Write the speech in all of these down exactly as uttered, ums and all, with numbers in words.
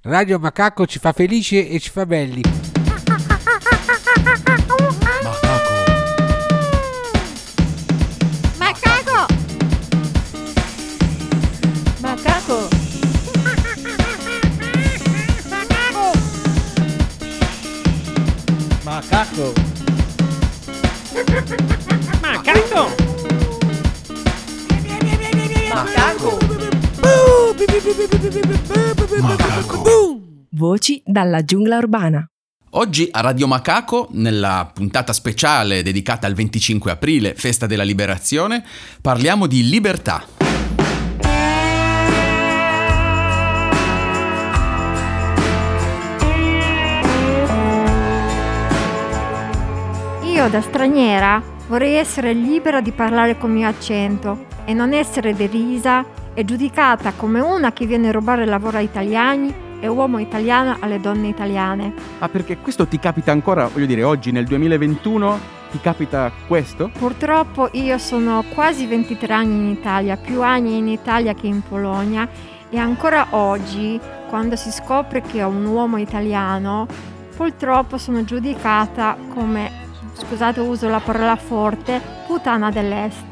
Radio Macaco ci fa felici e ci fa belli. Macaco! Macaco! Macaco! Macaco! Macaco! Macaco! Voci dalla giungla urbana. Oggi a Radio Macaco, nella puntata speciale dedicata al venticinque aprile, festa della liberazione, parliamo di libertà. Io da straniera vorrei essere libera di parlare col mio accento e non essere derisa e giudicata come una che viene a rubare il lavoro ai italiani e uomo italiano alle donne italiane. Ah, perché questo ti capita ancora, voglio dire, oggi nel duemilaventuno ti capita questo? Purtroppo io sono quasi ventitré anni in Italia, più anni in Italia che in Polonia, e ancora oggi, quando si scopre che è un uomo italiano, purtroppo sono giudicata come, scusate uso la parola forte, puttana dell'est.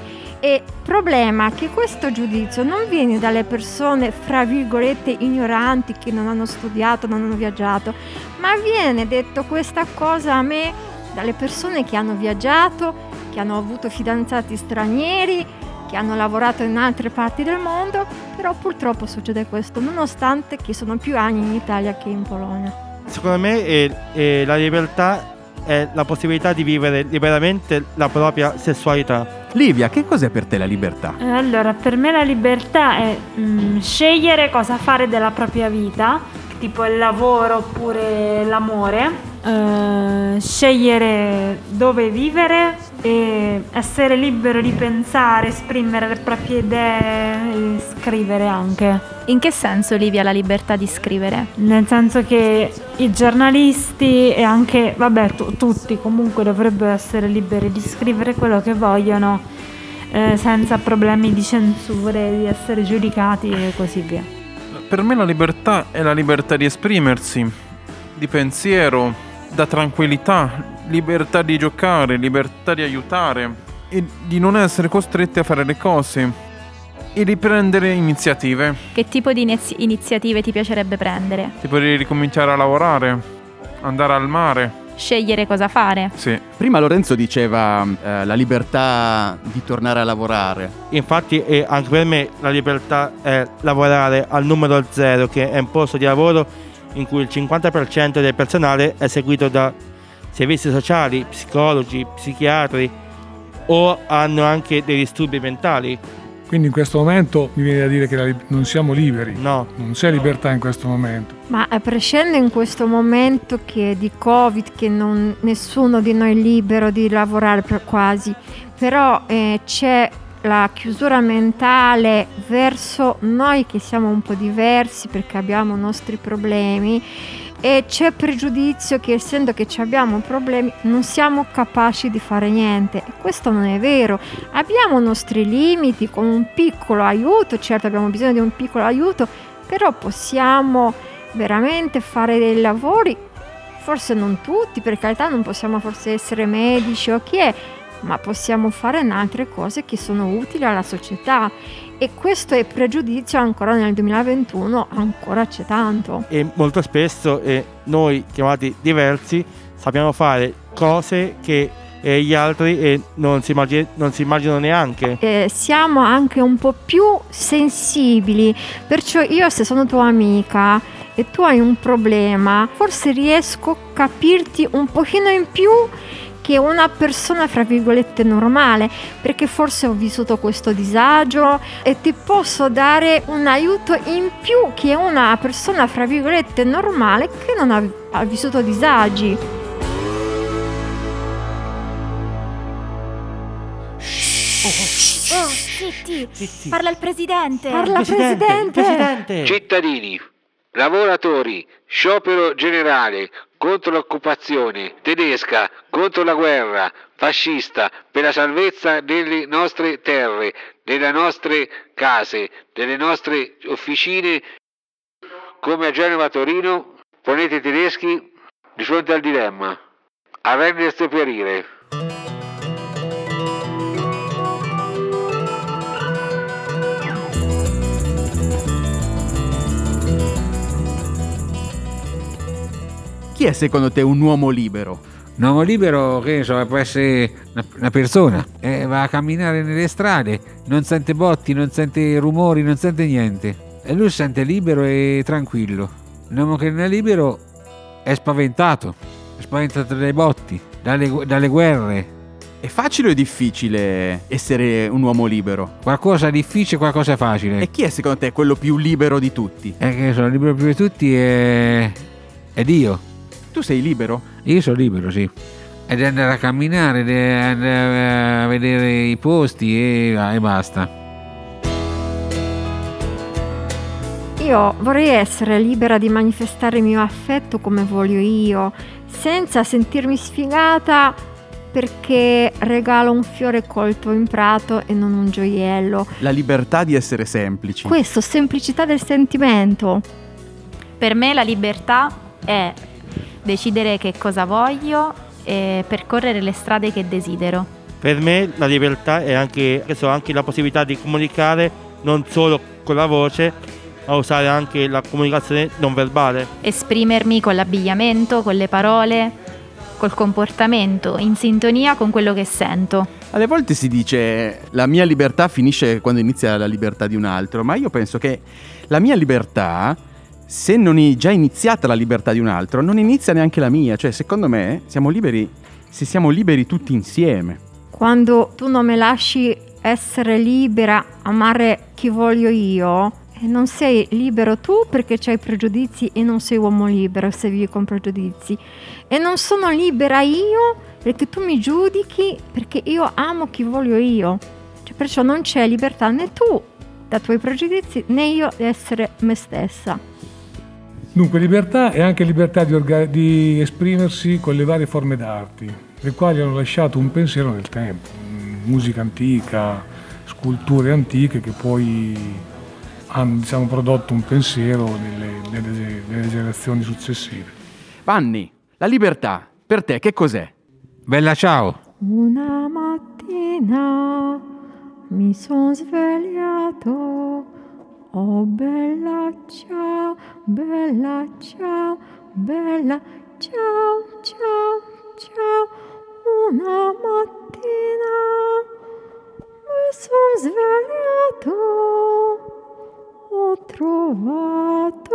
E problema è che questo giudizio non viene dalle persone fra virgolette ignoranti che non hanno studiato, non hanno viaggiato, ma viene detto questa cosa a me dalle persone che hanno viaggiato, che hanno avuto fidanzati stranieri, che hanno lavorato in altre parti del mondo, però purtroppo succede questo, nonostante che sono più anni in Italia che in Polonia. Secondo me è, è la libertà è la possibilità di vivere liberamente la propria sessualità. Livia, che cos'è per te la libertà? Allora, per me la libertà è mm, scegliere cosa fare della propria vita, tipo il lavoro oppure l'amore, eh, scegliere dove vivere e essere libero di pensare, esprimere le proprie idee e scrivere anche. In che senso, Livia, la libertà di scrivere? Nel senso che i giornalisti e anche, vabbè, tu, tutti comunque dovrebbero essere liberi di scrivere quello che vogliono, eh, senza problemi di censure, di essere giudicati e così via. Per me la libertà è la libertà di esprimersi, di pensiero, da tranquillità, libertà di giocare, libertà di aiutare e di non essere costretti a fare le cose e di prendere iniziative. Che tipo di inizi- iniziative ti piacerebbe prendere? Tipo di ricominciare a lavorare, andare al mare. Scegliere cosa fare? Sì. Prima Lorenzo diceva eh, la libertà di tornare a lavorare. Infatti eh, anche per me la libertà è lavorare al numero zero, che è un posto di lavoro in cui il cinquanta per cento del personale è seguito da servizi sociali, psicologi, psichiatri o hanno anche dei disturbi mentali. Quindi in questo momento mi viene da dire che la li- non siamo liberi. No. Non c'è libertà in questo momento. Ma a prescindere in questo momento che di Covid, che non, nessuno di noi è libero di lavorare per quasi, però eh, c'è la chiusura mentale verso noi che siamo un po' diversi perché abbiamo i nostri problemi, e c'è pregiudizio che essendo che abbiamo problemi non siamo capaci di fare niente, e questo non è vero. Abbiamo i nostri limiti con un piccolo aiuto, certo abbiamo bisogno di un piccolo aiuto, però possiamo veramente fare dei lavori, forse non tutti, per carità non possiamo forse essere medici o chi è, ma possiamo fare altre cose che sono utili alla società, e questo è pregiudizio ancora nel duemilaventuno, ancora c'è tanto. E molto spesso eh, noi chiamati diversi sappiamo fare cose che eh, gli altri eh, non, si immagin- non si immaginano neanche. Eh, siamo anche un po' più sensibili, perciò io se sono tua amica e tu hai un problema, forse riesco a capirti un pochino in più che una persona fra virgolette normale, perché forse ho vissuto questo disagio e ti posso dare un aiuto in più che una persona fra virgolette normale che non ha, ha vissuto disagi. Oh, zitti! Zitti. Parla il presidente! Parla Presidente, presidente! Presidente. Cittadini, lavoratori, sciopero generale contro l'occupazione tedesca, contro la guerra fascista, per la salvezza delle nostre terre, delle nostre case, delle nostre officine. come a Genova Torino, ponete i tedeschi di fronte al dilemma: arrendersi o perire. Chi è secondo te un uomo libero? Un uomo libero, che ne so, può essere una, una persona, eh, va a camminare nelle strade, non sente botti, non sente rumori, non sente niente. E lui si sente libero e tranquillo. Un uomo che non è libero è spaventato, è spaventato dai botti, dalle, dalle guerre. È facile o è difficile essere un uomo libero? Qualcosa è difficile, qualcosa è facile. E chi è secondo te quello più libero di tutti? Eh, che sono libero più di tutti è... è Dio. Tu sei libero? Io sono libero, sì. Ed è andare a camminare, ed è andare a vedere i posti e, e basta. Io vorrei essere libera di manifestare il mio affetto come voglio io, senza sentirmi sfigata perché regalo un fiore colto in prato e non un gioiello. La libertà di essere semplici. Questo, semplicità del sentimento. Per me la libertà è decidere che cosa voglio e percorrere le strade che desidero. Per me la libertà è anche, che so, anche la possibilità di comunicare non solo con la voce, ma usare anche la comunicazione non verbale. Esprimermi con l'abbigliamento, con le parole, col comportamento, in sintonia con quello che sento. Alle volte si dice la mia libertà finisce quando inizia la libertà di un altro, ma io penso che la mia libertà, se non è già iniziata la libertà di un altro, non inizia neanche la mia. Cioè, secondo me, siamo liberi se siamo liberi tutti insieme. Quando tu non mi lasci essere libera, amare chi voglio io, non sei libero tu perché c'hai pregiudizi e non sei uomo libero se vivi con pregiudizi. E non sono libera io perché tu mi giudichi perché io amo chi voglio io. Cioè, perciò non c'è libertà né tu dai tuoi pregiudizi né io di essere me stessa. Dunque libertà è anche libertà di, orga- di esprimersi con le varie forme d'arte, le quali hanno lasciato un pensiero nel tempo, musica antica, sculture antiche che poi hanno, diciamo, prodotto un pensiero nelle, nelle, nelle generazioni successive. Vanni, la libertà, per te che cos'è? Bella ciao! Una mattina mi sono svegliato. Oh bella ciao, bella ciao, bella ciao, ciao, ciao. Una mattina mi sono svegliato, ho trovato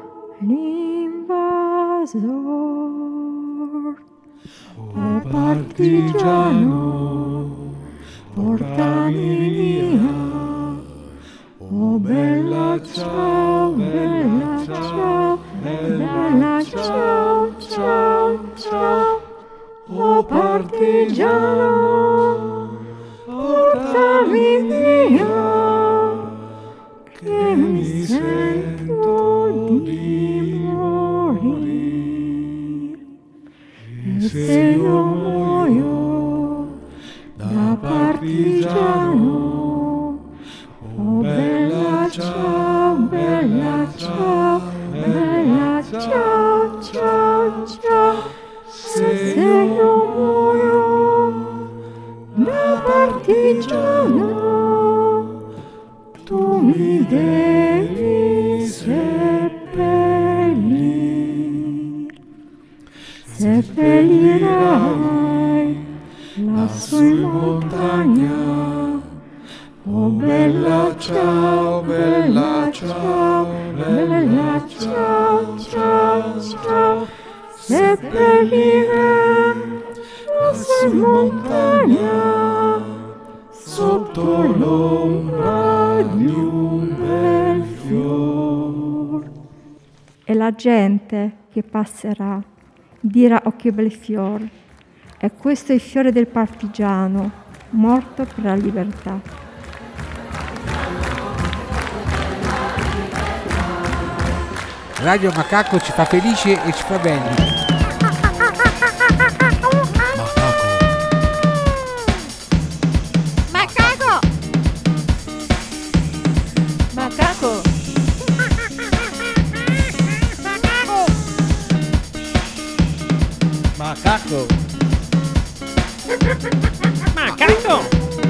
l'invasor. Oh partigiano, portami via. Oh bella ciao, bella ciao, bella ciao, ciao, ciao. Oh partigiano, portami via, che mi sento di morire. E se io muoio da partigiano, oh bella ciao, bella ciao, bella ciao, ciao, ciao. Se io muoio da partigiano, tu mi devi seppellire. Seppellirai lassù in montagna. Oh bella ciao, bella ciao, bella ciao, ciao, ciao. Seppellire lassù in montagna, sotto l'ombra di un bel fior. E la gente che passerà dirà: oh che bel fior. E questo è il fiore del partigiano morto per la libertà. Radio Macaco ci fa felici e ci fa bene. Macaco! Macaco! Macaco! Macaco!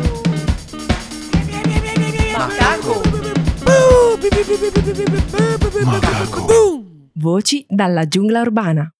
Macaco! Macaco! Voci dalla giungla urbana.